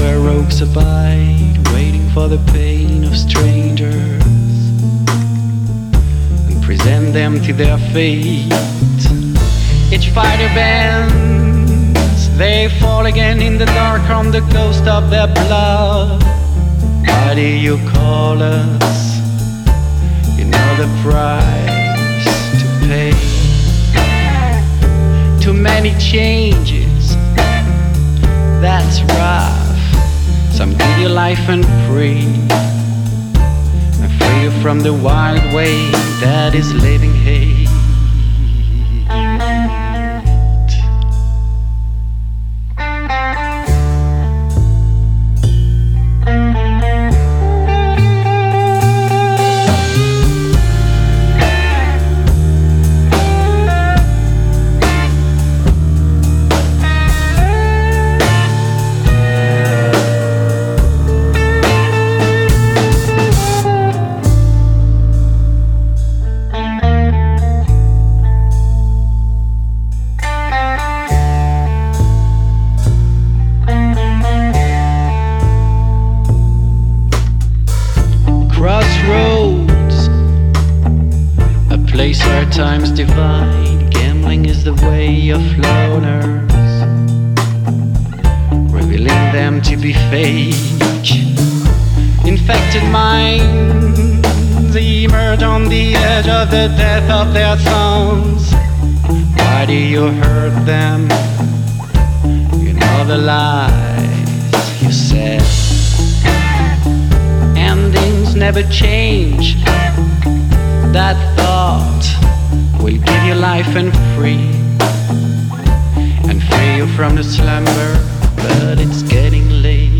where rogues abide, waiting for the pain of strangers, and present them to their fate. Each fighter bends, they fall again in the dark on the ghost of their blood. Why do you call us? You know the price to pay. Too many changes, that's rough. Some give you life and free you from the wild way that is living hate. Crossroads, a place where times divide. Gambling is the way of loners, revealing them to be fake. Infected minds emerge on the edge of the death of their sons. Why do you hurt them? You know the lies you said. Endings never change. That thought will give you life and free you from the slumber, but it's getting late.